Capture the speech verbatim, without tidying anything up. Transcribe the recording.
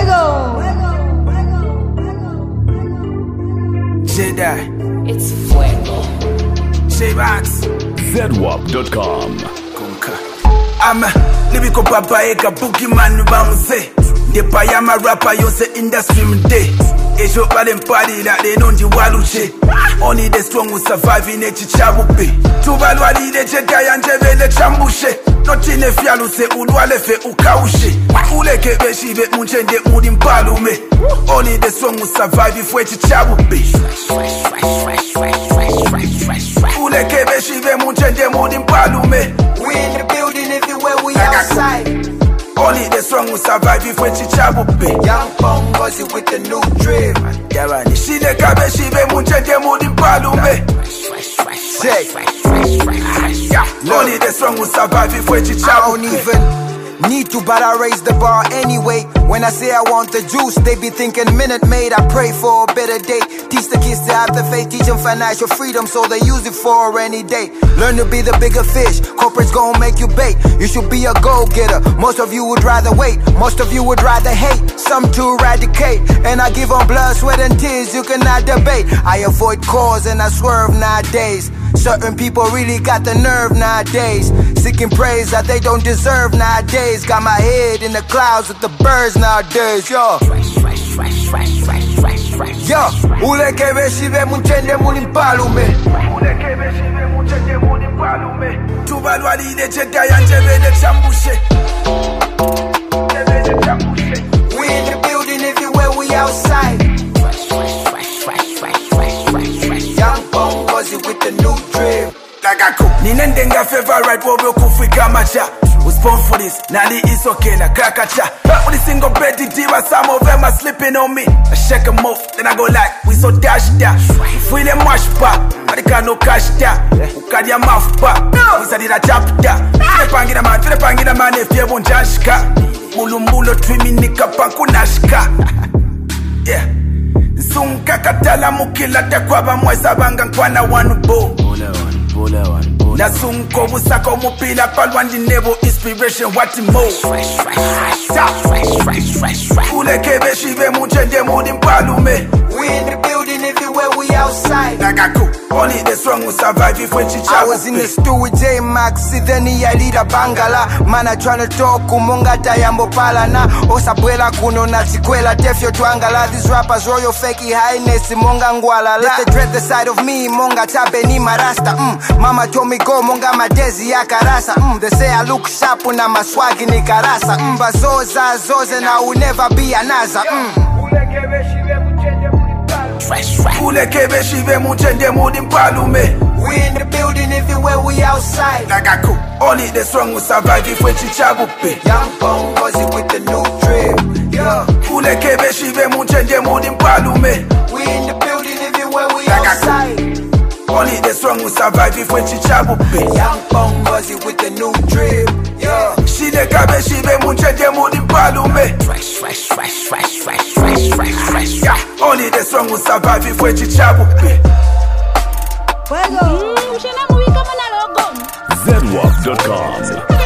Fuego. Jedi. It's Fuego. J-Box. Z W A P dot com. I'm a lyrical papa eka boogeyman bamuse. Ndepa ya ma rapper yose industry mde. Ejo bale mpadira leno ndi waluche. Only the strong will survive in echi chabupe. Tubalwali de Jedi yanjebele chambushe. Notine fialuse ulwale fe ukaushe. Uleke beshibe munchende mudi mpalume. Only the strong will survive if echi chabupe. Uleke beshibe munchende mudi mpalume. We in the building everywhere we outside. Only the strong will survive if echi chabupe. Young Pongozi with the new drip. Yabani shile kabe shibe munchende mudi mpalume. Check. Only the strong will survive if echi I chabupe. don't even need to, but I raise the bar anyway. When I say I want the juice, they be thinking Minute Maid. I pray for a better day. Teach the kids to have the faith, teach them financial freedom so they use it for a rainy day. Learn to be the bigger fish, corporates gon' make you bait. You should be a go-getter, most of you would rather wait. Most of you would rather hate, some to eradicate. And I give them blood, sweat and tears, you cannot debate. I avoid cause and I swerve nowadays. Certain people really got the nerve nowadays, seeking praise that they don't deserve nowadays. Got my head in the clouds with the birds nowadays, yo. Yo, uleke beshibe munchende muli mpalume. Uleke beshibe munchende mudi mpalume. Tubalwali de Jedi yanjebele chambushe. Jebele chambushe. We in the building everywhere we outside. Young Pongozi with the new drip. Lagaku ninendenga favorite wobe kufika macha. Was born for this, Nali is okay, na krakacha. But with a single bed, diva, some of them are sleeping on me. I shake them off, then I go like, we so dash da. Free them mash pa, I can't no cash da. Ukadi ya mouth pa, we said it a chap da. File pangina man, file pangina man, if you won't jashka. Mulumbulo twimi nika pankunashka. Yeah. Zunga katala mukila tekwaba mweza banga nkwana wanu bo. Bula one, bula one. Na zunko busako mupila palwandi nebo inspiration wati mo. Uleke beshibe munchende mudi mpalume. We in the building everywhere we outside. Nagaku, only the strong will survive if we chicha. I was in the stew with J Max, then he lead a bangala. Man, I tryna talk, kumonga tayambo palana. Osabuela kuno na chikwela, tefyo twangala. These rappers royal fakey highness, monga ngwala. Let the dread the side of me, monga tabe ni marasta. Mm. Mama told me go, monga madezi ya karasa. Mm. They say I look sharp, una maswagi ni karasa. Mm. Bazoza, zoze, na will never be a naza. Mm. Uleke beshibe munchende mudi mpalume. We in the building everywhere we outside. Nagaku, only the strong will survive if we chichabupe. Young Pongozi with the new drip. Yeah. Uleke beshibe munchende mudi mpalume. We in the building everywhere we outside. Only the strong will survive if we chichabupe. Young Pongozi with the new drip. Yeah. Shine kabe shibe munchende mudi mpalume. Only the strong will survive if we chichabupe. Fuego. Z W A P dot com.